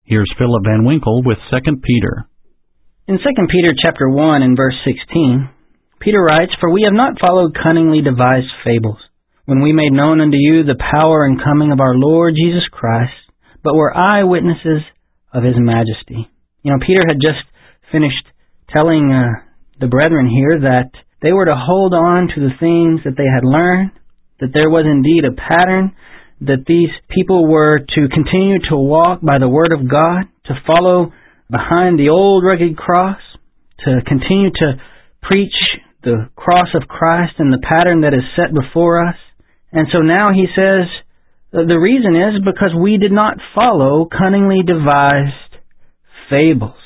Here's Philip Van Winkle with 2 Peter. In 2 Peter chapter 1 and verse 16, Peter writes, "For we have not followed cunningly devised fables, when we made known unto you the power and coming of our Lord Jesus Christ, but were eyewitnesses of His majesty." Peter had just finished telling the brethren here that they were to hold on to the things that they had learned, that there was indeed a pattern, that these people were to continue to walk by the Word of God, to follow behind the old rugged cross, to continue to preach the cross of Christ and the pattern that is set before us. And so now he says, the reason is because we did not follow cunningly devised fables.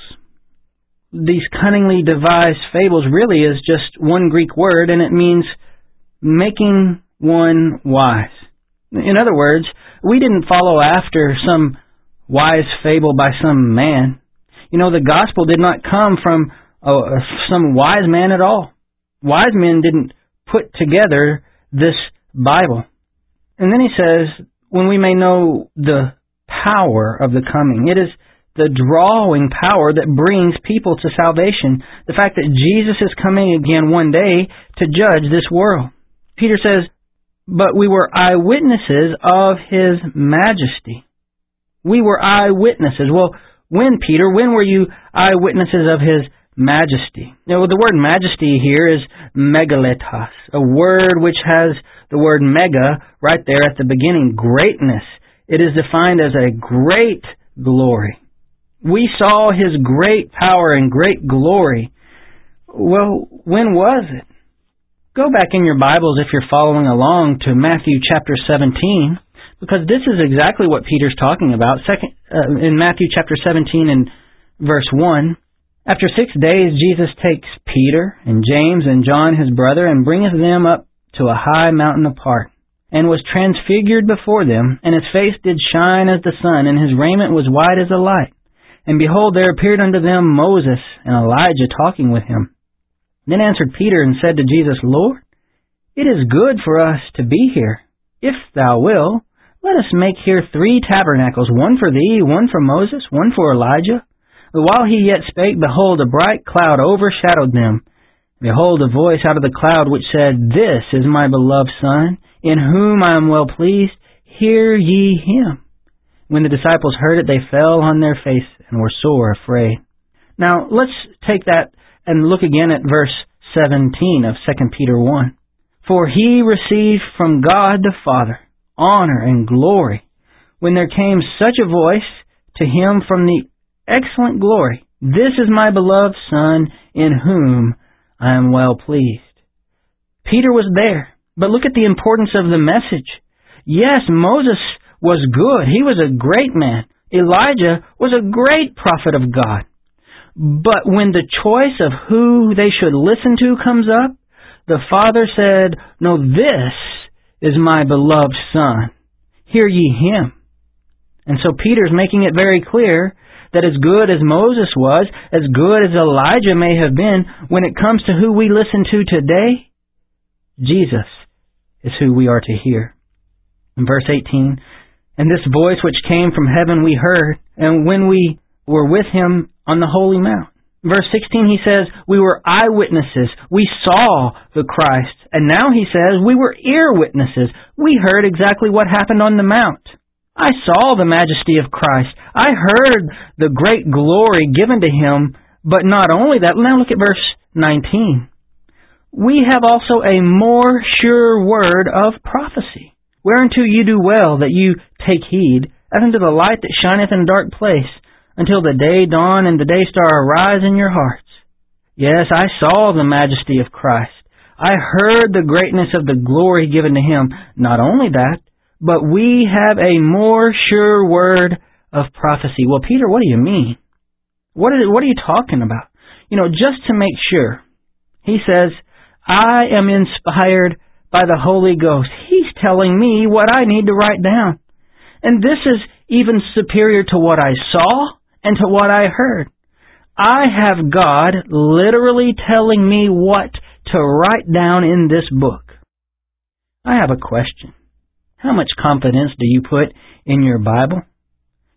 These cunningly devised fables really is just one Greek word, and it means making one wise. In other words, we didn't follow after some wise fable by some man. The gospel did not come from some wise man at all. Wise men didn't put together this Bible. And then he says, when we may know the power of the coming. It is the drawing power that brings people to salvation. The fact that Jesus is coming again one day to judge this world. Peter says, but we were eyewitnesses of His majesty. We were eyewitnesses. Well, when were you eyewitnesses of His majesty? Now, the word majesty here is megaletos, a word which has the word mega right there at the beginning, greatness. It is defined as a great glory. We saw His great power and great glory. Well, when was it? Go back in your Bibles, if you're following along, to Matthew chapter 17, because this is exactly what Peter's talking about. In Matthew chapter 17 and verse 1, after 6 days Jesus takes Peter and James and John his brother and bringeth them up to a high mountain apart, and was transfigured before them, and his face did shine as the sun, and his raiment was white as the light. And behold, there appeared unto them Moses and Elijah talking with him. Then answered Peter and said to Jesus, Lord, it is good for us to be here. If thou wilt, let us make here 3 tabernacles, one for thee, one for Moses, one for Elijah. But while he yet spake, behold, a bright cloud overshadowed them. Behold, a voice out of the cloud which said, This is my beloved Son, in whom I am well pleased. Hear ye him. When the disciples heard it, they fell on their face and were sore afraid. Now, let's take that and look again at verse 17 of 2 Peter 1. For he received from God the Father honor and glory, when there came such a voice to him from the excellent glory, This is my beloved Son, in whom I am well pleased. Peter was there, but look at the importance of the message. Yes, Moses was good. He was a great man. Elijah was a great prophet of God. But when the choice of who they should listen to comes up, the Father said, No, this is my beloved Son. Hear ye him. And so Peter's making it very clear that as good as Moses was, as good as Elijah may have been, when it comes to who we listen to today, Jesus is who we are to hear. In verse 18, And this voice which came from heaven we heard, and when we were with him on the holy mount. Verse 16, he says, we were eyewitnesses. We saw the Christ. And now he says, we were ear witnesses. We heard exactly what happened on the mount. I saw the majesty of Christ. I heard the great glory given to him. But not only that, now look at verse 19. We have also a more sure word of prophecy, whereunto you do well that you take heed, as unto the light that shineth in a dark place, until the day dawn and the day star arise in your hearts. Yes, I saw the majesty of Christ. I heard the greatness of the glory given to him. Not only that, but we have a more sure word of prophecy. Well, Peter, what do you mean? What are you talking about? Just to make sure, he says, I am inspired by the Holy Ghost. He's telling me what I need to write down. And this is even superior to what I saw and to what I heard. I have God literally telling me what to write down in this book. I have a question. How much confidence do you put in your Bible?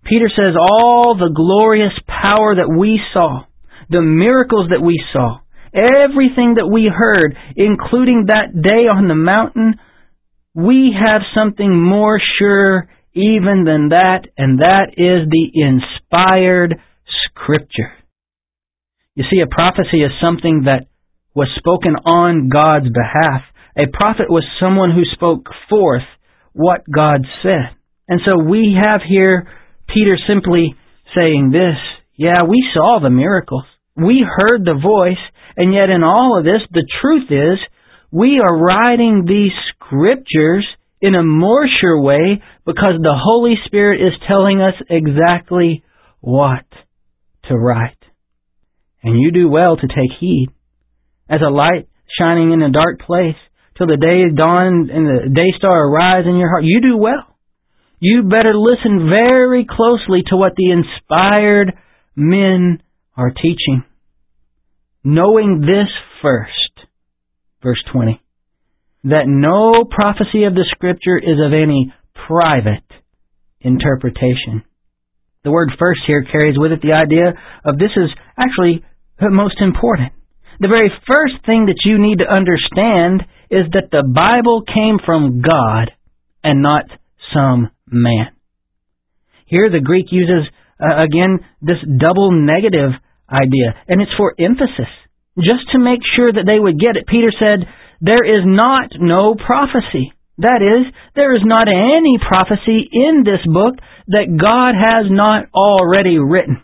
Peter says all the glorious power that we saw, the miracles that we saw, everything that we heard, including that day on the mountain, we have something more sure even than that, and that is the inspired Scripture. You see, a prophecy is something that was spoken on God's behalf. A prophet was someone who spoke forth what God said. And so we have here Peter simply saying this, yeah, we saw the miracles. We heard the voice, and yet in all of this, the truth is, we are writing these Scriptures in a more sure way because the Holy Spirit is telling us exactly what to write. And you do well to take heed. As a light shining in a dark place till the day dawn and the day star arise in your heart, you do well. You better listen very closely to what the inspired men are teaching. Knowing this first, verse 20, that no prophecy of the Scripture is of any private interpretation. The word first here carries with it the idea of this is actually most important. The very first thing that you need to understand is that the Bible came from God and not some man. Here the Greek uses, again, this double negative idea, and it's for emphasis. Just to make sure that they would get it, Peter said, there is not no prophecy. That is, there is not any prophecy in this book that God has not already written.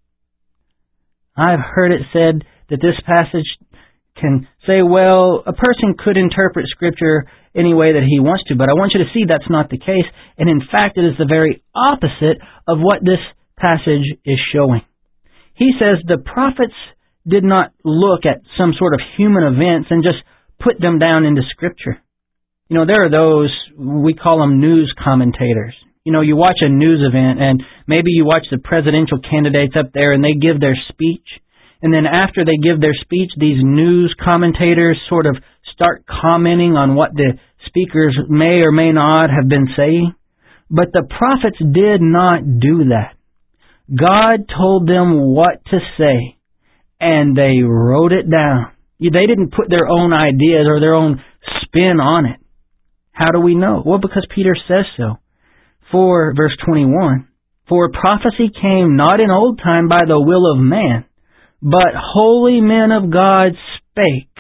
I've heard it said that this passage can say, well, a person could interpret Scripture any way that he wants to, but I want you to see that's not the case, and in fact it is the very opposite of what this passage is showing. He says the prophets did not look at some sort of human events and just put them down into Scripture. You know, there are those, we call them news commentators. You know, you watch a news event and maybe you watch the presidential candidates up there and they give their speech. And then after they give their speech, these news commentators sort of start commenting on what the speakers may or may not have been saying. But the prophets did not do that. God told them what to say, and they wrote it down. They didn't put their own ideas or their own spin on it. How do we know? Well, because Peter says so. For, verse 21, for prophecy came not in old time by the will of man, but holy men of God spake,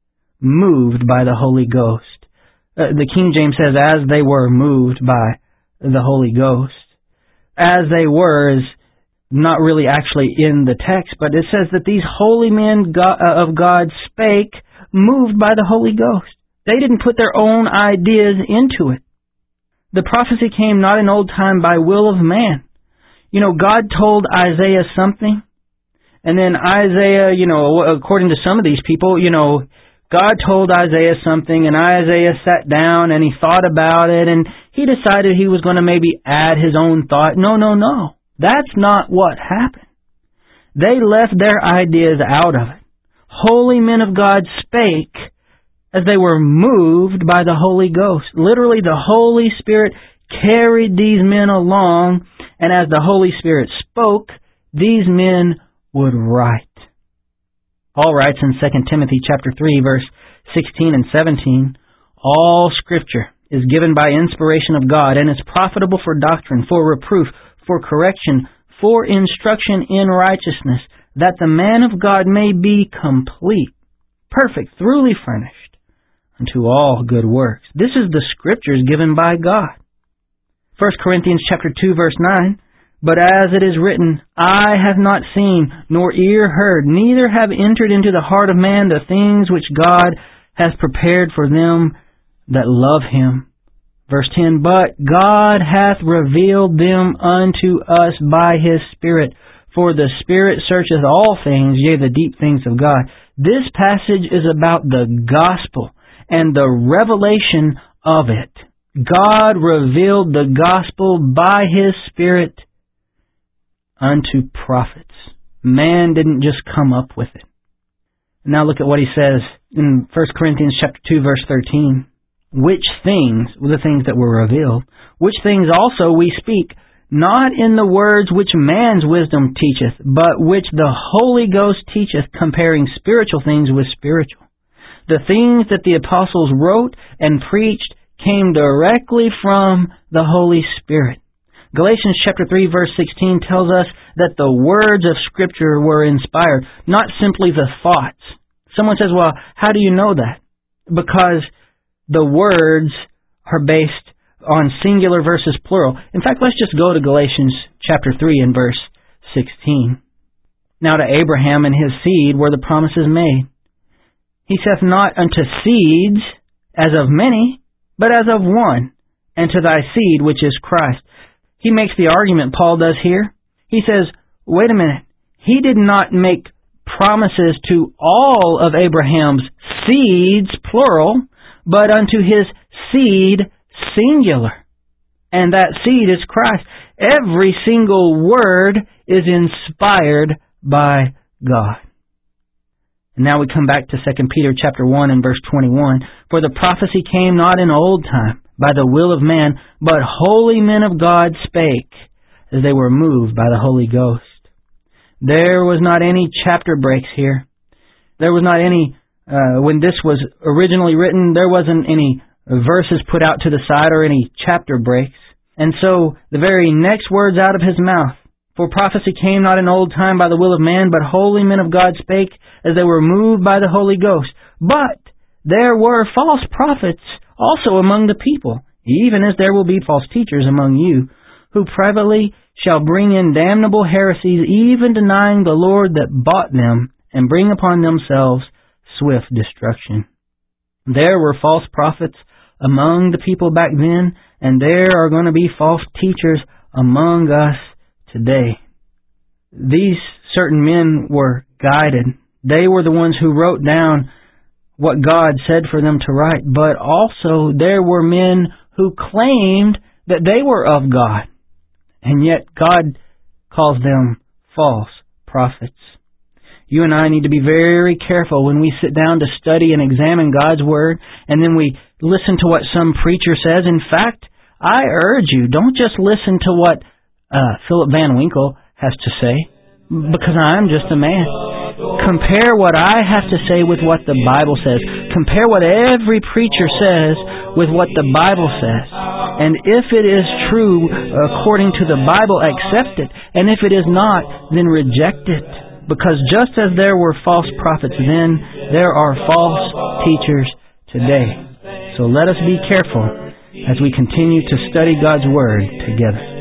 moved by the Holy Ghost. The King James says, as they were moved by the Holy Ghost. As they were is not really actually in the text, but it says that these holy men of God spake, moved by the Holy Ghost. They didn't put their own ideas into it. The prophecy came not in old time by will of man. You know, God told Isaiah something, and then Isaiah, according to some of these people, God told Isaiah something, and Isaiah sat down and he thought about it, and he decided he was going to maybe add his own thought. No. That's not what happened. They left their ideas out of it. Holy men of God spake as they were moved by the Holy Ghost. Literally, the Holy Spirit carried these men along, and as the Holy Spirit spoke, these men would write. Paul writes in 2 Timothy chapter 3, verse 16 and 17, all Scripture is given by inspiration of God and is profitable for doctrine, for reproof, for correction, for instruction in righteousness, that the man of God may be complete, perfect, thoroughly furnished, unto all good works. This is the Scriptures given by God. 1 Corinthians chapter 2, verse 9, but as it is written, eye have not seen, nor ear heard, neither have entered into the heart of man the things which God has prepared for them that love Him. Verse 10, but God hath revealed them unto us by His Spirit, for the Spirit searcheth all things, yea, the deep things of God. This passage is about the gospel and the revelation of it. God revealed the gospel by His Spirit unto prophets. Man didn't just come up with it. Now look at what he says in 1 Corinthians chapter 2, verse 13. Which things, the things that were revealed, which things also we speak, not in the words which man's wisdom teacheth, but which the Holy Ghost teacheth, comparing spiritual things with spiritual. The things that the apostles wrote and preached came directly from the Holy Spirit. Galatians chapter 3 verse 16 tells us that the words of Scripture were inspired, not simply the thoughts. Someone says, well, how do you know that? Because the words are based on singular versus plural. In fact, let's just go to Galatians chapter 3 and verse 16. Now to Abraham and his seed were the promises made. He saith not unto seeds as of many, but as of one, and to thy seed which is Christ. He makes the argument Paul does here. He says, wait a minute, he did not make promises to all of Abraham's seeds, plural, but unto his seed, singular. And that seed is Christ. Every single word is inspired by God. And now we come back to 2 Peter chapter 1 and verse 21. For the prophecy came not in old time, by the will of man, but holy men of God spake, as they were moved by the Holy Ghost. There was not any chapter breaks here. There was not any, when this was originally written, there wasn't any verses put out to the side or any chapter breaks. And so the very next words out of his mouth, for prophecy came not in old time by the will of man, but holy men of God spake, as they were moved by the Holy Ghost. But there were false prophets also among the people, even as there will be false teachers among you, who privately shall bring in damnable heresies, even denying the Lord that bought them, and bring upon themselves swift destruction. There were false prophets among the people back then, and there are going to be false teachers among us today. These certain men were guided. They were the ones who wrote down what God said for them to write, but also there were men who claimed that they were of God, and yet God calls them false prophets. You and I need to be very careful when we sit down to study and examine God's Word, and then we listen to what some preacher says. In fact, I urge you, don't just listen to what Philip Van Winkle has to say, because I'm just a man. Compare what I have to say with what the Bible says. Compare what every preacher says with what the Bible says. And if it is true according to the Bible, accept it. And if it is not, then reject it. Because just as there were false prophets then, there are false teachers today. So let us be careful as we continue to study God's Word together.